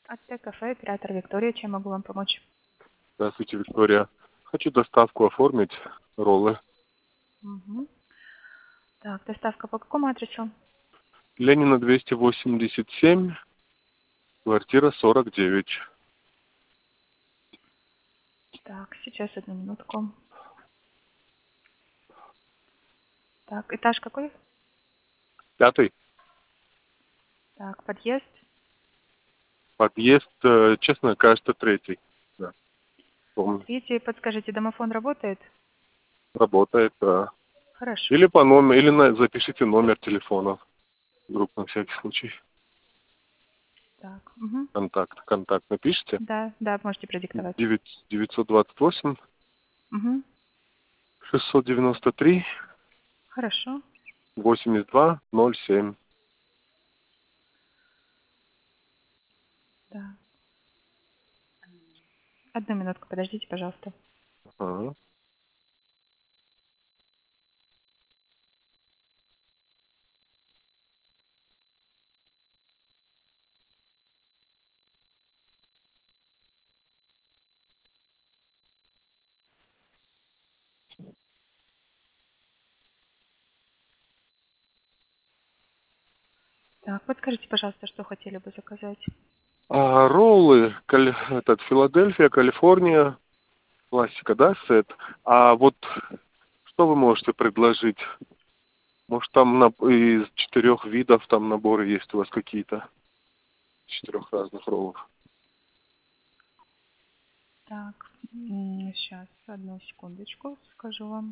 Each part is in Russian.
АТ-кафе, оператор Виктория. Чем могу вам помочь? Здравствуйте, Виктория. Хочу доставку оформить, роллы. Мгм. Так, доставка по какому адресу? Ленина 287, квартира 49. Так, сейчас одну минутку. Так, этаж какой? 5 Так, подъезд. подъезд, честно, кажется, 3. Да, помню. Третий, подскажите, домофон работает? Работает. Хорошо. Или по номеру, или запишите номер телефона. Вдруг на всякий случай. Так, мгм. Контакт напишите. Да, да, можете продиктовать. 928 Мгм. 693 Хорошо. 8207. Да. Одну минутку, подождите, пожалуйста. Ага. Так, подскажите, пожалуйста, что хотели бы заказать? Роллы, Филадельфия, Калифорния, классика, да, сет. А вот что вы можете предложить? Может, там из 4 видов там наборы есть у вас какие-то? 4 разных роллов. Так, сейчас, одну секундочку, скажу вам.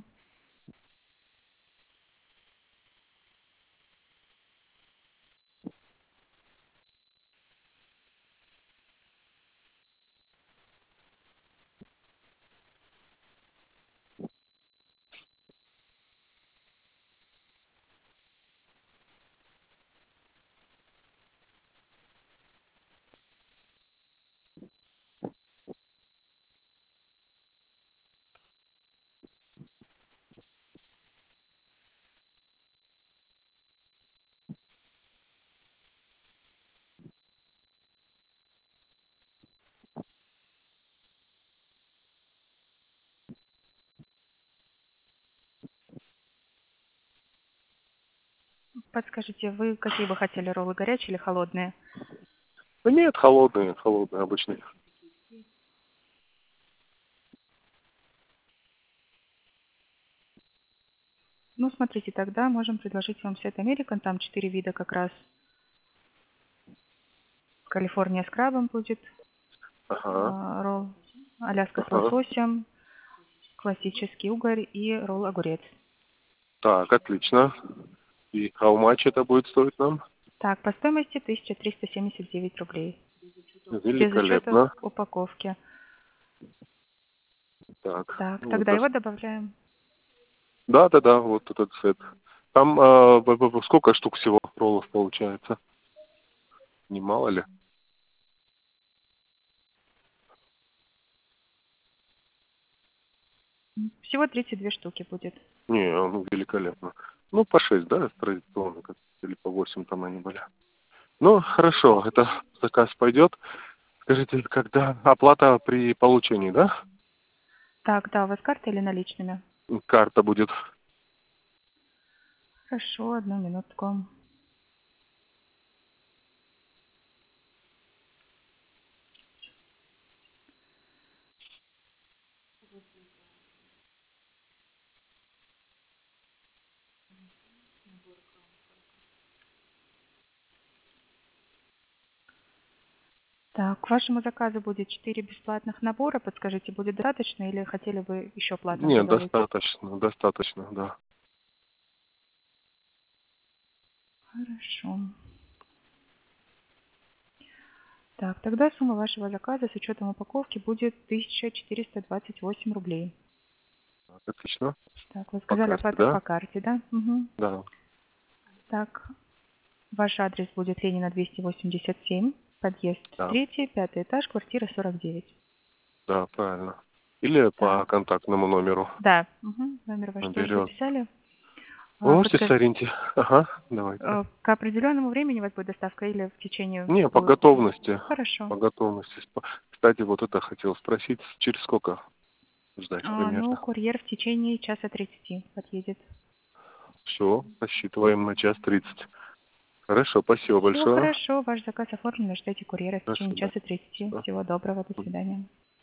Подскажите, вы какие бы хотели роллы, горячие или холодные? Да нет, холодные обычные. Ну, смотрите, тогда можем предложить вам сет American, там 4 вида как раз. Калифорния с крабом будет, Ага, ролл, Аляска с ага. лососем, классический угорь и ролл огурец. Так, отлично. И how much это будет стоить нам? Так, по стоимости 1379 рублей, без учета Великолепно. упаковки. Так, Так, ну тогда это... его добавляем. Да, вот этот сет. Там сколько штук всего роллов получается? Не мало ли? Всего 32 штуки будет. Не, ну великолепно. Ну, по 6, да, традиционно, или по 8 там они были. Ну, хорошо, это заказ пойдет. Скажите, когда оплата при получении, да? Так, да, у вас карта или наличными? Карта будет. Хорошо, одну минутку. Так, к вашему заказу будет 4 бесплатных набора. Подскажите, будет достаточно или хотели бы еще платных Не, добавить? достаточно, да. Хорошо. Так, тогда сумма вашего заказа с учетом упаковки будет 1428 рублей. Отлично. Так, вы По сказали карте, оплата да? по карте, да? Угу. Да. Так, ваш адрес будет Ленина 287, подъезд Да, 3, 5 этаж, квартира 49. да, правильно. Или Так, по контактному номеру да, угу. Номер ваш тоже наберет. записали. Вы можете Подскажите, сориентировать? Ага, давайте. к определенному времени у вас будет доставка или в течение Не, по будет? готовности. Хорошо. По готовности. Кстати, вот это хотел спросить, через сколько ждать Ну, примерно? курьер в течение часа 30 подъедет. Все, рассчитываем на 1:30. Хорошо, спасибо Все большое. хорошо, ваш заказ оформлен, ждете курьера в До течение свидания. часа 30. Всё. Всего доброго, до свидания.